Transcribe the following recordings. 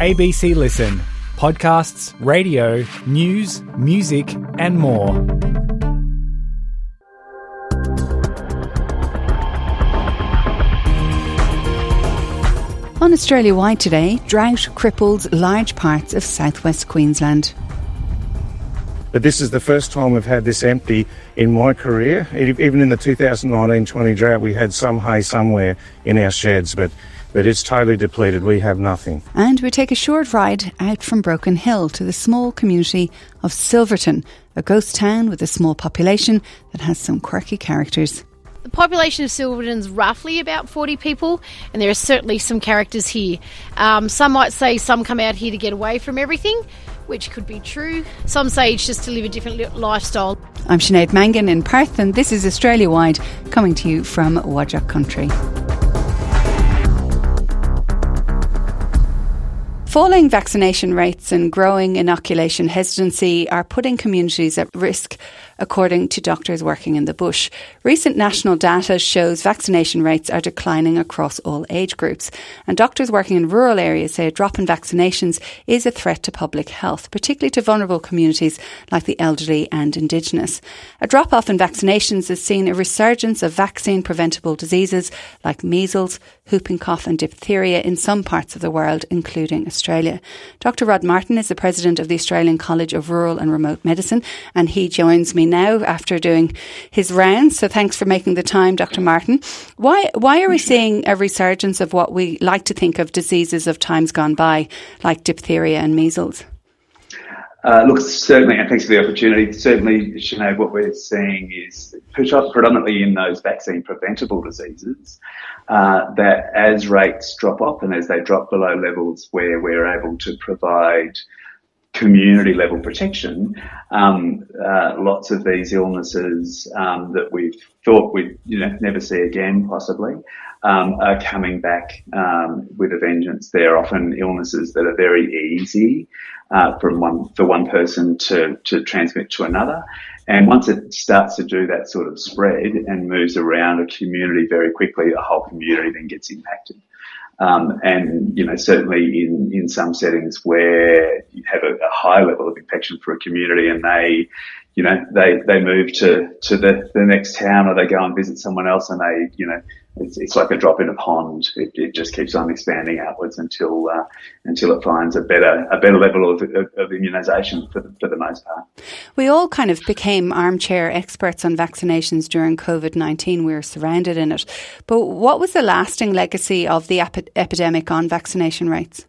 ABC Listen. Podcasts, radio, news, music and more. On Australia Wide today, drought cripples large parts of southwest Queensland. But this is the first time we've had this empty in my career. Even in the 2019-20 drought, we had some hay somewhere in our sheds, but it's totally depleted. We have nothing. And we take a short ride out from Broken Hill to the small community of Silverton, a ghost town with a small population that has some quirky characters. The population of Silverton is roughly about 40 people, and there are certainly some characters here. Some might say some come out here to get away from everything, which could be true. Some say it's just to live a different lifestyle. I'm Sinead Mangan in Perth, and this is Australia Wide, coming to you from Whadjuk Country. Falling vaccination rates and growing inoculation hesitancy are putting communities at risk, according to doctors working in the bush. Recent national data shows vaccination rates are declining across all age groups, and doctors working in rural areas say a drop in vaccinations is a threat to public health, particularly to vulnerable communities like the elderly and Indigenous. A drop-off in vaccinations has seen a resurgence of vaccine-preventable diseases like measles, whooping cough and diphtheria in some parts of the world, including Australia. Dr. Rod Martin is the president of the Australian College of Rural and Remote Medicine, and he joins me now after doing his rounds. So thanks for making the time, Dr. Martin. Why are we seeing a resurgence of what we like to think of diseases of times gone by, like diphtheria and measles? Look, certainly, and thanks for the opportunity. Certainly, Sinead, what we're seeing is predominantly in those vaccine-preventable diseases, that as rates drop off and as they drop below levels where we're able to provide community-level protection, lots of these illnesses that we've thought we'd never see again, possibly, are coming back with a vengeance. They're often illnesses that are very easy for one person to transmit to another. And once it starts to do that sort of spread and moves around a community very quickly, a whole community then gets impacted. And, certainly in some settings where you have a high level of infection for a community and they move to the next town, or they go and visit someone else, and it's like a drop in a pond. It just keeps on expanding outwards until it finds a better level of immunisation for the most part. We all kind of became armchair experts on vaccinations during COVID-19. We were surrounded in it. But what was the lasting legacy of the epidemic on vaccination rates?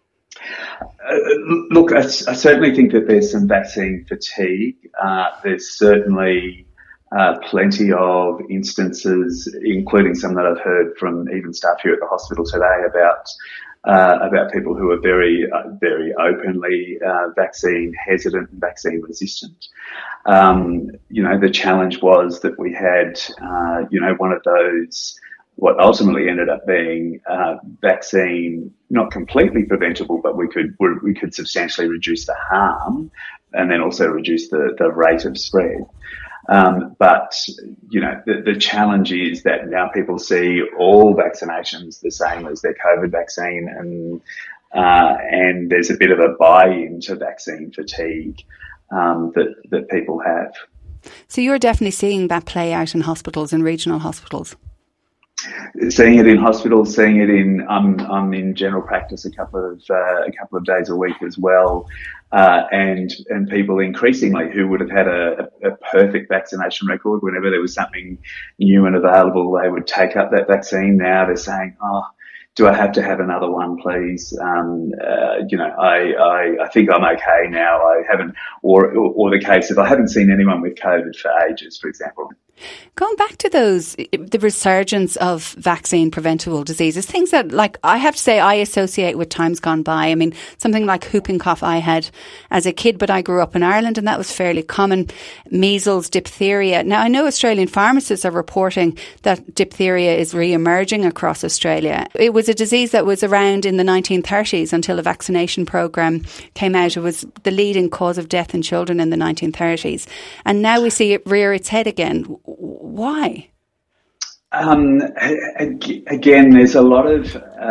Look, I certainly think that there's some vaccine fatigue. There's certainly plenty of instances, including some that I've heard from even staff here at the hospital today, about people who are very, very openly vaccine hesitant and vaccine resistant. The challenge was that we had, one of those, what ultimately ended up being vaccine, not completely preventable, but we could substantially reduce the harm and then also reduce the rate of spread. But the challenge is that now people see all vaccinations the same as their COVID vaccine, and there's a bit of a buy-in to vaccine fatigue that people have. So you're definitely seeing that play out in hospitals, in regional hospitals? Seeing it in hospitals, seeing it I'm in general practice a couple of days a week as well, and people increasingly who would have had a perfect vaccination record whenever there was something new and available, they would take up that vaccine. Now they're saying, do I have to have another one, please? I think I'm okay now. I haven't, or the case of I haven't seen anyone with COVID for ages, for example. Going back to the resurgence of vaccine-preventable diseases, things that, like, I have to say I associate with times gone by. I mean, something like whooping cough I had as a kid, but I grew up in Ireland and that was fairly common. Measles, diphtheria. Now, I know Australian pharmacists are reporting that diphtheria is re-emerging across Australia. It was a disease that was around in the 1930s until a vaccination programme came out. It was the leading cause of death in children in the 1930s. And now we see it rear its head again. Why? Again, there's a lot of,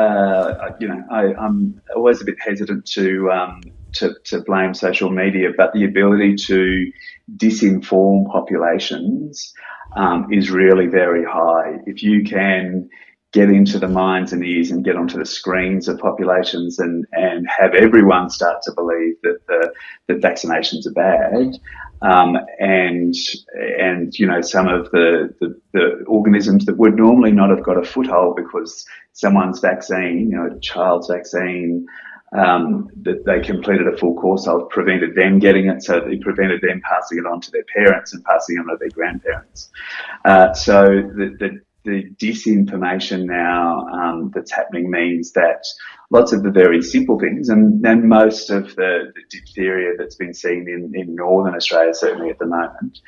I'm always a bit hesitant to blame social media, but the ability to disinform populations is really very high. If you can get into the minds and ears and get onto the screens of populations and have everyone start to believe that vaccinations are bad, and some of the organisms that would normally not have got a foothold because someone's vaccine, a child's vaccine, that they completed a full course of, prevented them getting it, so they prevented them passing it on to their parents and passing it on to their grandparents. So the disinformation now that's happening means that lots of the very simple things, and most of the diphtheria that's been seen in northern Australia, certainly at the moment,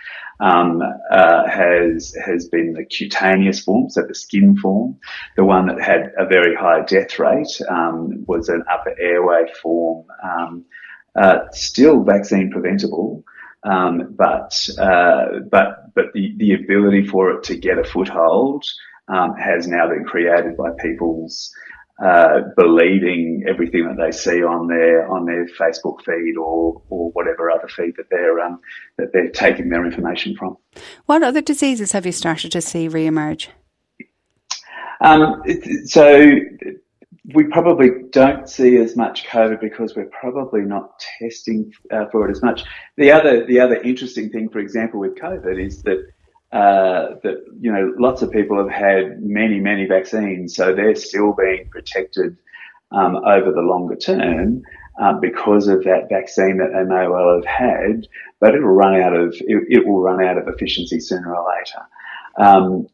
has been the cutaneous form, so the skin form. The one that had a very high death rate was an upper airway form, still vaccine preventable. But the ability for it to get a foothold has now been created by people's believing everything that they see on their Facebook feed or whatever other feed that they're taking their information from. What other diseases have you started to see re-emerge? So we probably don't see as much COVID because we're probably not testing for it as much. The other interesting thing, for example, with COVID is that lots of people have had many vaccines, so they're still being protected over the longer term because of that vaccine that they may well have had, but it will run out of efficiency sooner or later.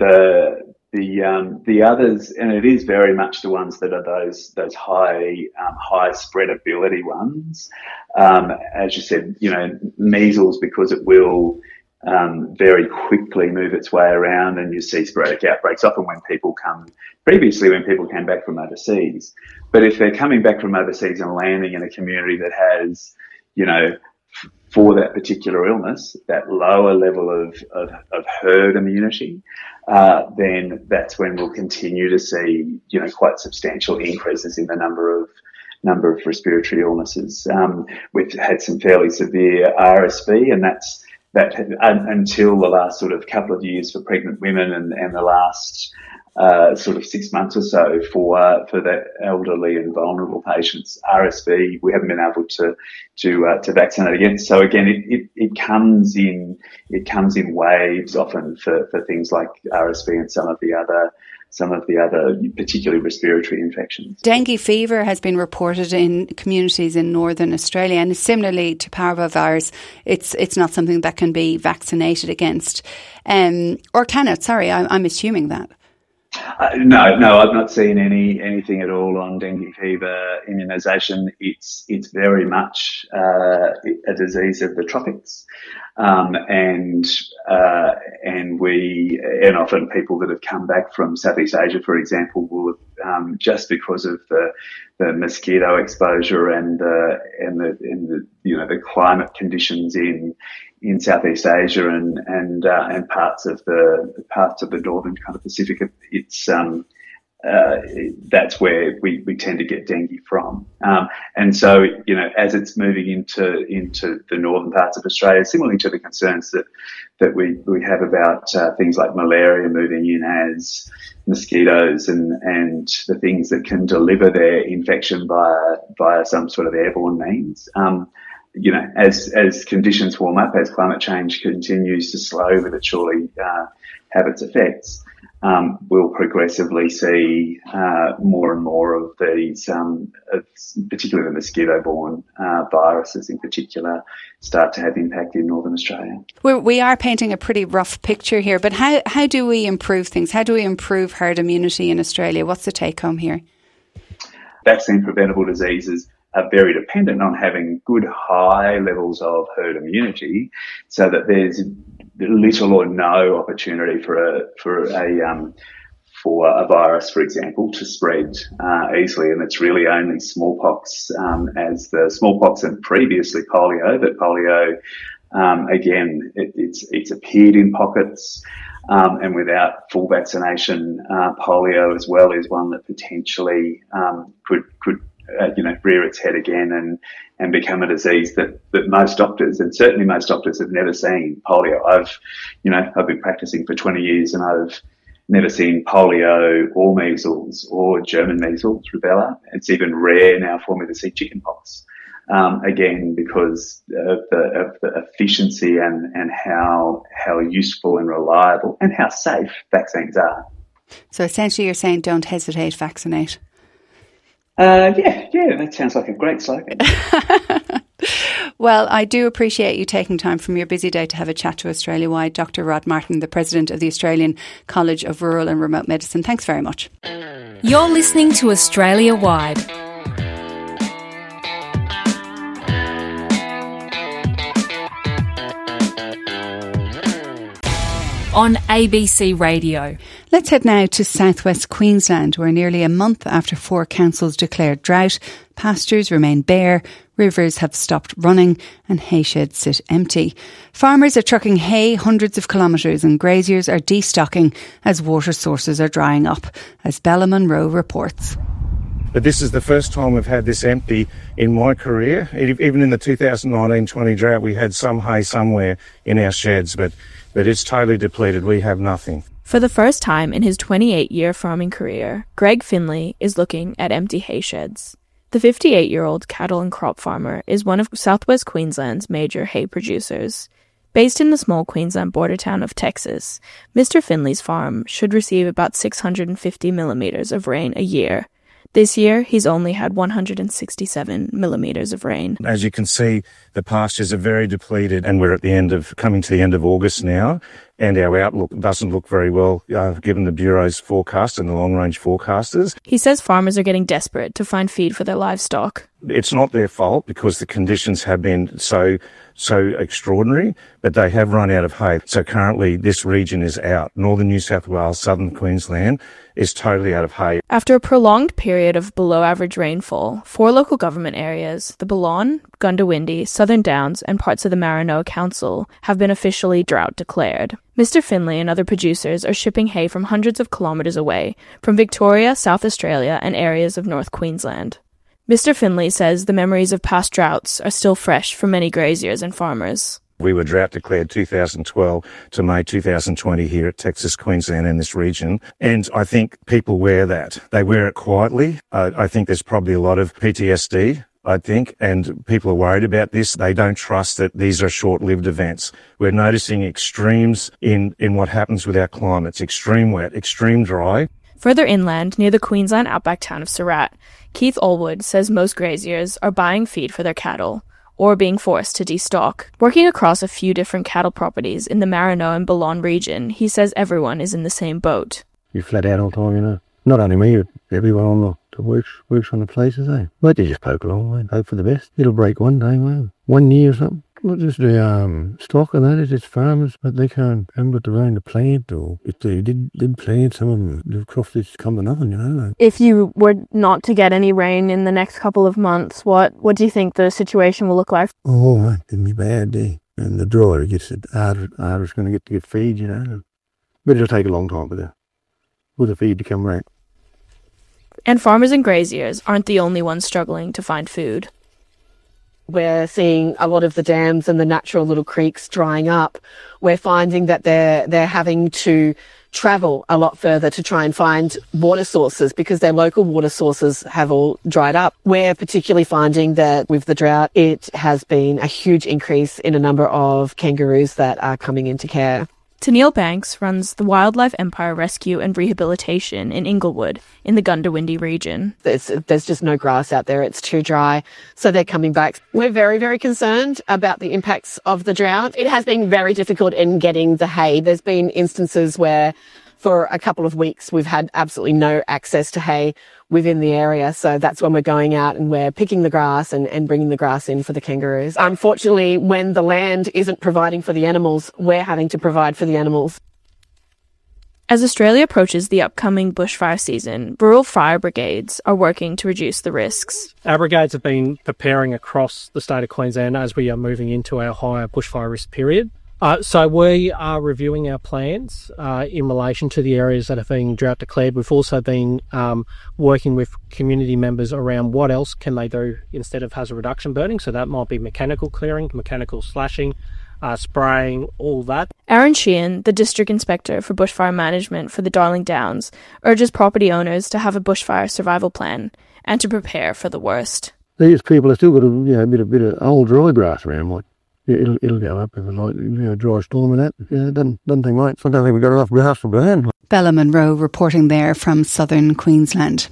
The others, and it is very much the ones that are those high spreadability ones. As you said, measles, because it will very quickly move its way around, and you see sporadic outbreaks often when people came back from overseas. But if they're coming back from overseas and landing in a community that has, for that particular illness, that lower level of herd immunity, then that's when we'll continue to see, quite substantial increases in the number of respiratory illnesses. We've had some fairly severe RSV, and that until the last sort of couple of years for pregnant women, and the last sort of 6 months or so for the elderly and vulnerable patients. RSV, we haven't been able to vaccinate against. So again, it comes in waves often for things like RSV and some of the other particularly respiratory infections. Dengue fever has been reported in communities in northern Australia, and similarly to parvovirus, it's not something that can be vaccinated against, or can it? Sorry, I'm assuming that. No, I've not seen anything at all on dengue fever immunisation. It's very much a disease of the tropics, and often people that have come back from Southeast Asia, for example, will have, just because of the mosquito exposure and the climate conditions in Southeast Asia and parts of the northern kind of Pacific, it's that's where we tend to get dengue from. And so, as it's moving into the northern parts of Australia, similarly to the concerns that we have about things like malaria moving in as mosquitoes and the things that can deliver their infection via some sort of airborne means. As conditions warm up, as climate change continues to slow but it surely have its effects, we'll progressively see more and more of these, particularly the mosquito-borne viruses in particular, start to have impact in Northern Australia. We are painting a pretty rough picture here, but how do we improve things? How do we improve herd immunity in Australia? What's the take-home here? Vaccine-preventable diseases are very dependent on having good high levels of herd immunity, so that there's little or no opportunity for a virus, for example, to spread easily. And it's really only smallpox, as the smallpox and previously polio, but polio, again, it's appeared in pockets. and without full vaccination, polio as well is one that potentially could rear its head again and become a disease that most doctors, and certainly most doctors, have never seen. Polio. I've been practicing for 20 years and I've never seen polio or measles or German measles, rubella. It's even rare now for me to see chickenpox. Again, because of the efficiency and how useful and reliable and how safe vaccines are. So essentially you're saying don't hesitate, vaccinate. Yeah, that sounds like a great slogan. Well, I do appreciate you taking time from your busy day to have a chat to Australia-wide. Dr. Rod Martin, the President of the Australian College of Rural and Remote Medicine. Thanks very much. You're listening to Australia-wide. On ABC Radio. Let's head now to southwest Queensland, where nearly a month after 4 councils declared drought, pastures remain bare, rivers have stopped running and hay sheds sit empty. Farmers are trucking hay hundreds of kilometres and graziers are destocking as water sources are drying up, as Bella Munro reports. But this is the first time we've had this empty in my career. Even in the 2019-20 drought, we had some hay somewhere in our sheds, but it's totally depleted. We have nothing. For the first time in his 28-year farming career, Greg Finley is looking at empty hay sheds. The 58-year-old cattle and crop farmer is one of southwest Queensland's major hay producers. Based in the small Queensland border town of Texas, Mr. Finley's farm should receive about 650 millimetres of rain a year. This year, he's only had 167 millimetres of rain. As you can see, the pastures are very depleted, and we're coming to the end of August now, and our outlook doesn't look very well, given the Bureau's forecast and the long-range forecasters. He says farmers are getting desperate to find feed for their livestock. It's not their fault because the conditions have been so extraordinary, but they have run out of hay. So currently this region is out. Northern New South Wales, southern Queensland is totally out of hay. After a prolonged period of below-average rainfall, 4 local government areas, the Balonne, Goondiwindi, Southern Downs and parts of the Maranoa Council, have been officially drought declared. Mr. Finley and other producers are shipping hay from hundreds of kilometres away, from Victoria, South Australia and areas of North Queensland. Mr. Finley says the memories of past droughts are still fresh for many graziers and farmers. We were drought declared 2012 to May 2020 here at Texas, Queensland and this region. And I think people wear that. They wear it quietly. I think there's probably a lot of PTSD, and people are worried about this. They don't trust that these are short-lived events. We're noticing extremes in what happens with our climates. Extreme wet, extreme dry. Further inland, near the Queensland outback town of Surat, Keith Allwood says most graziers are buying feed for their cattle, or being forced to destock. Working across a few different cattle properties in the Maranoa and Balonne region, he says everyone is in the same boat. You're flat out all the time, Not only me, but everyone on the works on the places, But they just poke along, hope for the best. It'll break one day, 1 year or something. Not just the stock and that, it's just farmers, but they haven't got the rain to plant, or if they did plant, some of them, the crops just come to nothing, If you were not to get any rain in the next couple of months, what do you think the situation will look like? Oh, it'd be bad, And the drier gets, the harder it's going to get feed, But it'll take a long time for the feed to come right. And farmers and graziers aren't the only ones struggling to find food. We're seeing a lot of the dams and the natural little creeks drying up. We're finding that they're having to travel a lot further to try and find water sources because their local water sources have all dried up. We're particularly finding that with the drought, it has been a huge increase in a number of kangaroos that are coming into care. Tennille Banks runs the Wildlife Empire Rescue and Rehabilitation in Inglewood in the Goondiwindi region. There's just no grass out there. It's too dry. So they're coming back. We're very, very concerned about the impacts of the drought. It has been very difficult in getting the hay. There's been instances where for a couple of weeks we've had absolutely no access to hay within the area. So that's when we're going out and we're picking the grass and bringing the grass in for the kangaroos. Unfortunately, when the land isn't providing for the animals, we're having to provide for the animals. As Australia approaches the upcoming bushfire season, rural fire brigades are working to reduce the risks. Our brigades have been preparing across the state of Queensland as we are moving into our higher bushfire risk period. So we are reviewing our plans in relation to the areas that have been drought declared. We've also been working with community members around what else can they do instead of hazard reduction burning. So that might be mechanical clearing, mechanical slashing, spraying, all that. Aaron Sheehan, the District Inspector for Bushfire Management for the Darling Downs, urges property owners to have a bushfire survival plan and to prepare for the worst. These people have still got a bit of old dry grass around, like. It'll go up if it's like dry storm and that. Yeah, doesn't think right. I don't think we've got enough grass to burn. Bella Monroe reporting there from southern Queensland.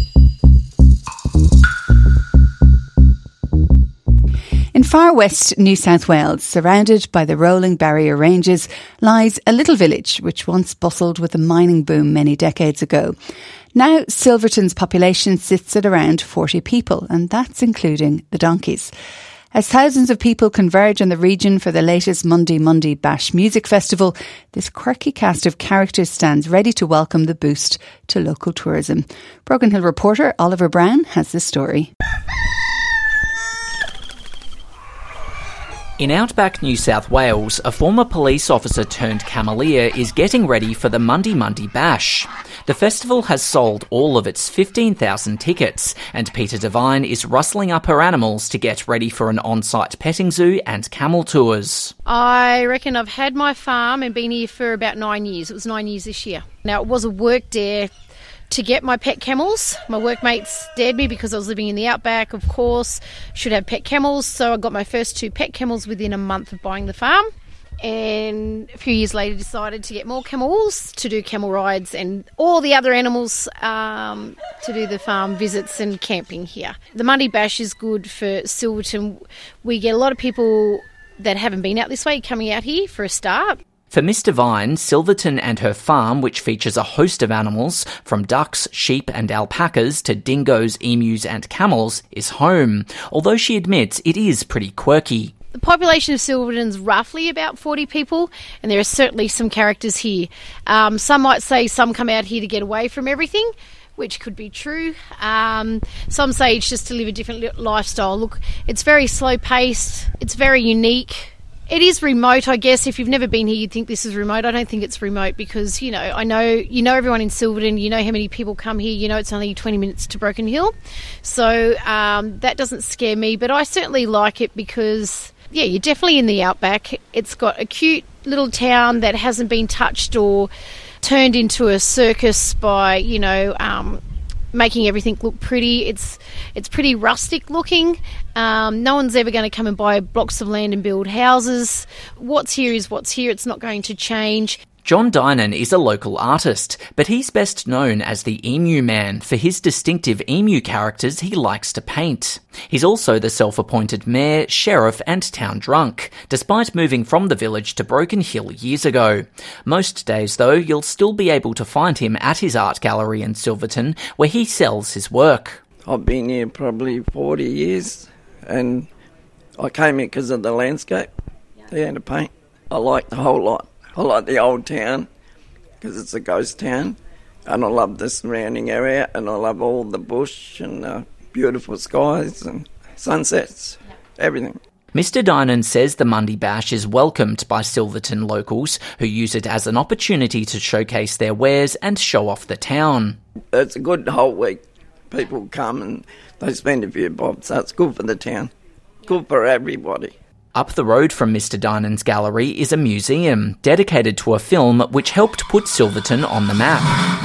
In far west New South Wales, surrounded by the rolling barrier ranges, lies a little village which once bustled with a mining boom many decades ago. Now Silverton's population sits at around 40 people, and that's including the donkeys. As thousands of people converge on the region for the latest Monday Monday Bash Music Festival, this quirky cast of characters stands ready to welcome the boost to local tourism. Broken Hill reporter Oliver Brown has the story. In outback New South Wales, a former police officer turned cameleer is getting ready for the Monday Monday Bash. The festival has sold all of its 15,000 tickets, and Peter Devine is rustling up her animals to get ready for an on-site petting zoo and camel tours. I reckon I've had my farm and been here for about 9 years. It was 9 years this year. Now, it was a work dare to get my pet camels. My workmates dared me because I was living in the outback, of course, should have pet camels. So I got my first 2 pet camels within a month of buying the farm. And a few years later decided to get more camels to do camel rides and all the other animals to do the farm visits and camping here. The Monday Bash is good for Silverton. We get a lot of people that haven't been out this way coming out here for a start. For Miss Devine, Silverton and her farm, which features a host of animals, from ducks, sheep and alpacas to dingoes, emus and camels, is home, although she admits it is pretty quirky. The population of Silverton's roughly about 40 people, and there are certainly some characters here. Some might say some come out here to get away from everything, which could be true. Some say it's just to live a different lifestyle. Look, it's very slow-paced, it's very unique. It is remote, I guess. If you've never been here, you'd think this is remote. I don't think it's remote because, you know everyone in Silverton, you know how many people come here, you know it's only 20 minutes to Broken Hill. So that doesn't scare me, but I certainly like it because, yeah, you're definitely in the outback. It's got a cute little town that hasn't been touched or turned into a circus by, making everything look pretty. It's pretty rustic looking. No one's ever going to come and buy blocks of land and build houses. What's here is what's here. It's not going to change. John Dynan is a local artist, but he's best known as the Emu Man for his distinctive emu characters he likes to paint. He's also the self-appointed mayor, sheriff and town drunk, despite moving from the village to Broken Hill years ago. Most days, though, you'll still be able to find him at his art gallery in Silverton, where he sells his work. I've been here probably 40 years, and I came here because of the landscape. They had to paint. I like the whole lot. I like the old town because it's a ghost town, and I love the surrounding area, and I love all the bush and beautiful skies and sunsets, everything. Mr. Dynan says the Monday Bash is welcomed by Silverton locals who use it as an opportunity to showcase their wares and show off the town. It's a good whole week. People come and they spend a few bob, so it's good for the town, good for everybody. Up the road from Mr. Dynan's gallery is a museum dedicated to a film which helped put Silverton on the map.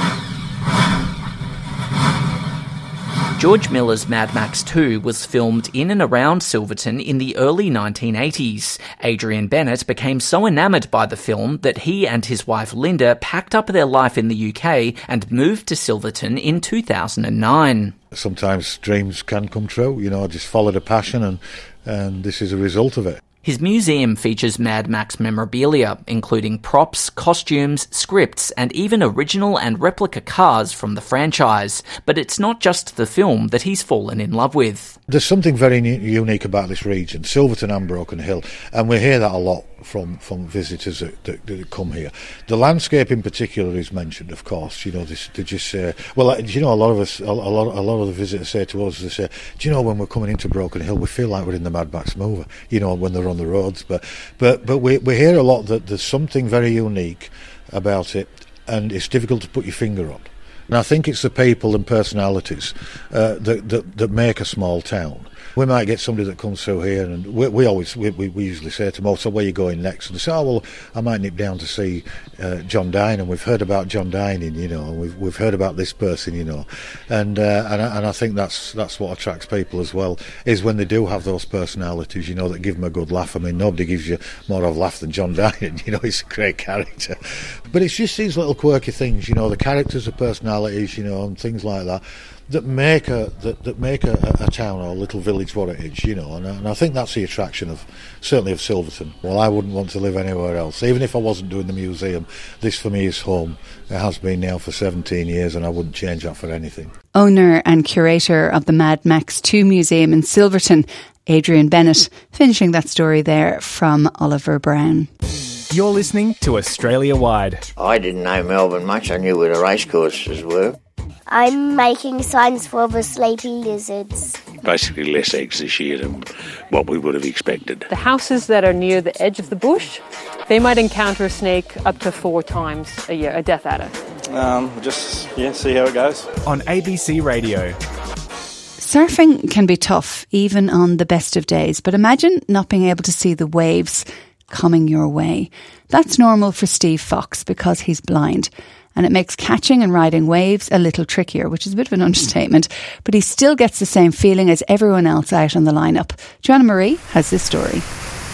George Miller's Mad Max 2 was filmed in and around Silverton in the early 1980s. Adrian Bennett became so enamoured by the film that he and his wife Linda packed up their life in the UK and moved to Silverton in 2009. Sometimes dreams can come true, I just followed a passion and this is a result of it. His museum features Mad Max memorabilia, including props, costumes, scripts, and even original and replica cars from the franchise. But it's not just the film that he's fallen in love with. There's something very unique about this region, Silverton and Broken Hill, and we hear that a lot from visitors that come here. The landscape in particular is mentioned, of course. They just say, well, a lot of the visitors say to us, they say, do you know, when we're coming into Broken Hill, we feel like we're in the Mad Max movie, when they're on the roads, but we hear a lot that there's something very unique about it, and it's difficult to put your finger on. And I think it's the people and personalities that make a small town. We might get somebody that comes through here, and we usually say to them, "Oh, so where are you going next?" And they say, "Oh, well, I might nip down to see John Dine, and we've heard about John Dining, you know, and we've heard about this person, you know," and I think that's what attracts people as well, is when they do have those personalities, you know, that give them a good laugh. I mean, nobody gives you more of a laugh than John Dining, you know, he's a great character. But it's just these little quirky things, you know, the characters, the personalities, you know, and things like that, that make a town or a little village what it is, you know, and I think that's the attraction certainly of Silverton. Well, I wouldn't want to live anywhere else, even if I wasn't doing the museum. This for me is home. It has been now for 17 years, and I wouldn't change that for anything. Owner and curator of the Mad Max 2 Museum in Silverton, Adrian Bennett, finishing that story there from Oliver Brown. You're listening to Australia Wide. I didn't know Melbourne much. I knew where the racecourses were. I'm making signs for the sleepy lizards. Basically less eggs this year than what we would have expected. The houses that are near the edge of the bush, they might encounter a snake up to 4 times a year, a death adder. See how it goes. On ABC Radio. Surfing can be tough, even on the best of days, but imagine not being able to see the waves coming your way. That's normal for Steve Fox because he's blind, and it makes catching and riding waves a little trickier, which is a bit of an understatement, but he still gets the same feeling as everyone else out on the lineup. Joanna Marie has this story.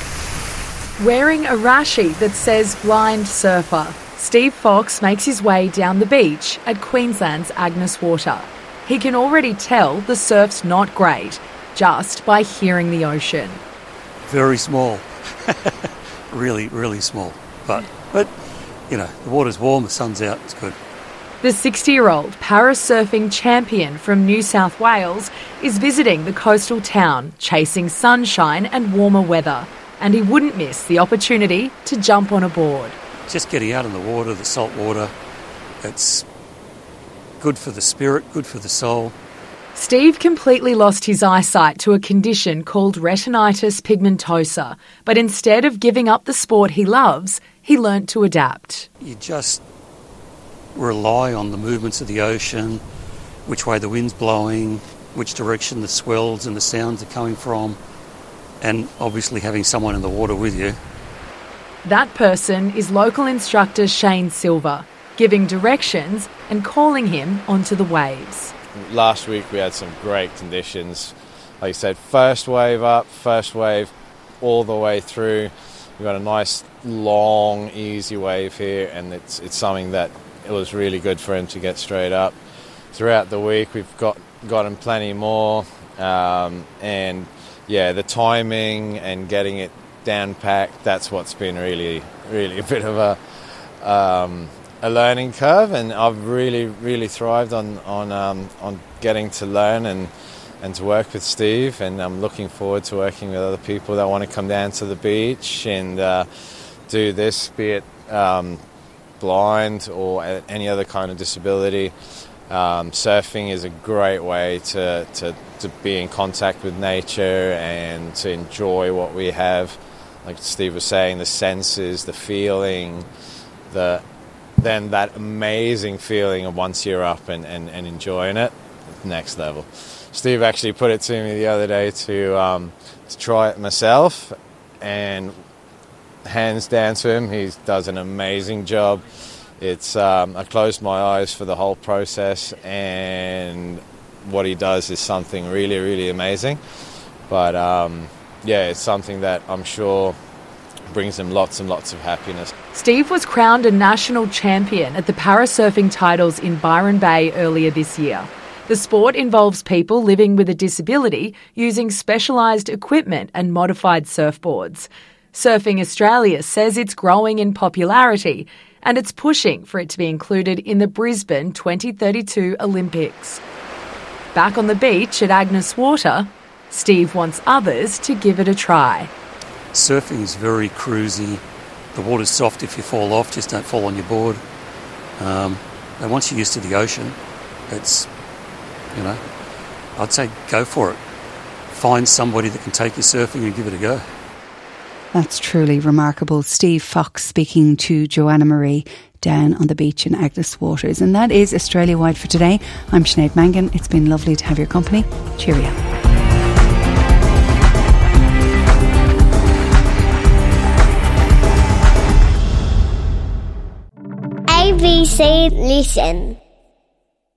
Wearing a rashi that says blind surfer, Steve Fox makes his way down the beach at Queensland's Agnes Water. He can already tell the surf's not great just by hearing the ocean. Very small. Really, really small. But you know, the water's warm, the sun's out, it's good. The 60-year-old parasurfing champion from New South Wales is visiting the coastal town, chasing sunshine and warmer weather, and he wouldn't miss the opportunity to jump on a board. Just getting out in the water, the salt water, it's good for the spirit, good for the soul. Steve completely lost his eyesight to a condition called retinitis pigmentosa, but instead of giving up the sport he loves, he learnt to adapt. You just rely on the movements of the ocean, which way the wind's blowing, which direction the swells and the sounds are coming from, and obviously having someone in the water with you. That person is local instructor Shane Silver, giving directions and calling him onto the waves. Last week we had some great conditions. Like you said, first wave up, first wave all the way through. We've got a nice, long, easy wave here, and it's something that it was really good for him to get straight up. Throughout the week we've gotten plenty more, and yeah, the timing and getting it down packed, that's what's been really, really a bit of a learning curve, and I've really thrived on getting to learn and to work with Steve, and I'm looking forward to working with other people that want to come down to the beach and do this, be it blind or any other kind of disability. Surfing is a great way to be in contact with nature and to enjoy what we have. Like Steve was saying, the senses, the feeling, then that amazing feeling of once you're up and enjoying it, next level. Steve actually put it to me the other day to try it myself, and hands down to him, he does an amazing job. It's I closed my eyes for the whole process, and what he does is something really, really amazing. But yeah, it's something that I'm sure brings him lots and lots of happiness. Steve was crowned a national champion at the parasurfing titles in Byron Bay earlier this year. The sport involves people living with a disability using specialised equipment and modified surfboards. Surfing Australia says it's growing in popularity, and it's pushing for it to be included in the Brisbane 2032 Olympics. Back on the beach at Agnes Water, Steve wants others to give it a try. Surfing is very cruisy. The water's soft if you fall off, just don't fall on your board. And once you're used to the ocean, it's, you know, I'd say go for it. Find somebody that can take you surfing and give it a go. That's truly remarkable. Steve Fox speaking to Joanna Marie down on the beach in Agnes Waters. And that is Australia Wide for today. I'm Sinead Mangan. It's been lovely to have your company. Cheerio. ABC Listen.